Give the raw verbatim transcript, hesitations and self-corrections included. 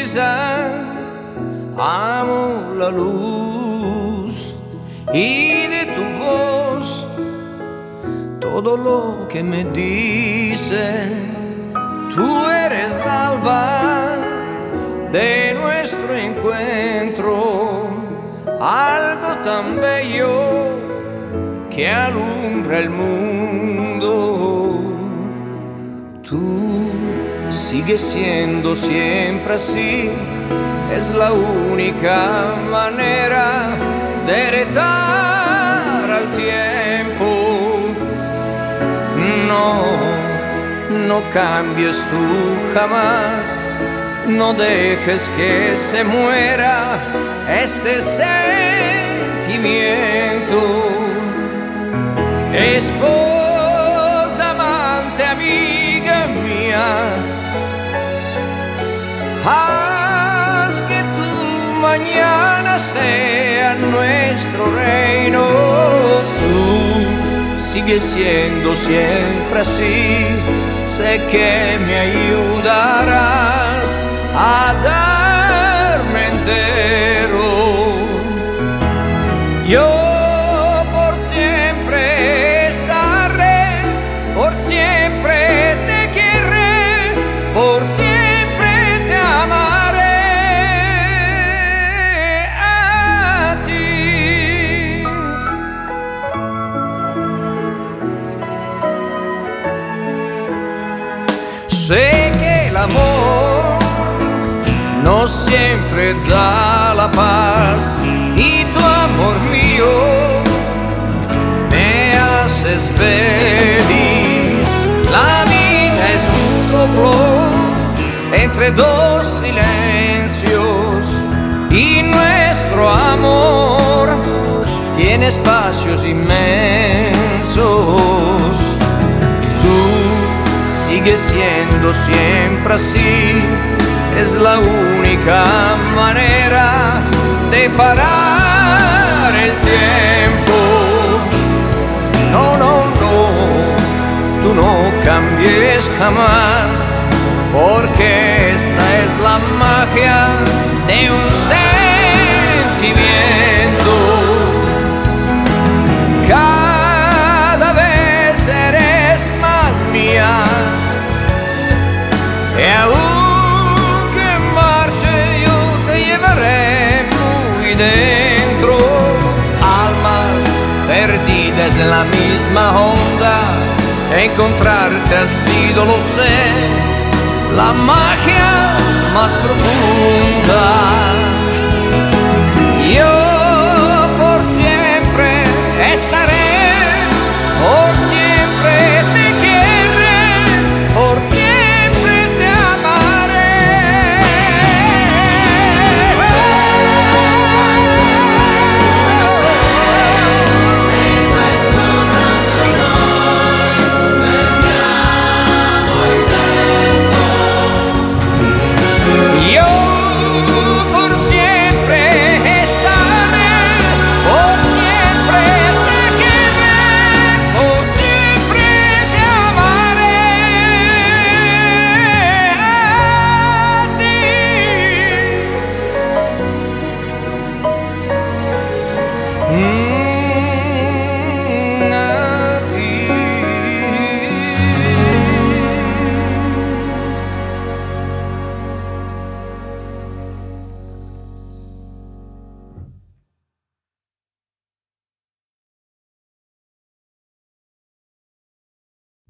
risa, amo la luz y de tu voz todo lo que me dice. Tú eres la alba de nuestro encuentro, algo tan bello que alumbra el mundo. Tú sigues siendo siempre así, es la única manera de retar al tiempo. No, no cambies tú jamás, no dejes que se muera este sentimiento. Esposa, amante, amiga mía, haz que tu mañana sea nuestro reino. Tú sigues siendo siempre así, sé que me ayudarás a darme entero. Yo por siempre estaré, por siempre te querré, por siempre te amaré a ti. Sé que el amor no siempre da la paz y tu amor mío me haces feliz. La vida es un soplo entre dos silencios y nuestro amor tiene espacios inmensos. Tú sigues siendo siempre así, es la única manera de parar el tiempo. No, no, no, tú no cambies jamás, porque esta es la magia de un sentimiento. Cada vez eres más mía, y aunque marche yo te llevaré muy dentro. Almas perdidas en la misma onda, encontrarte ha sido, lo sé, la magia más profunda.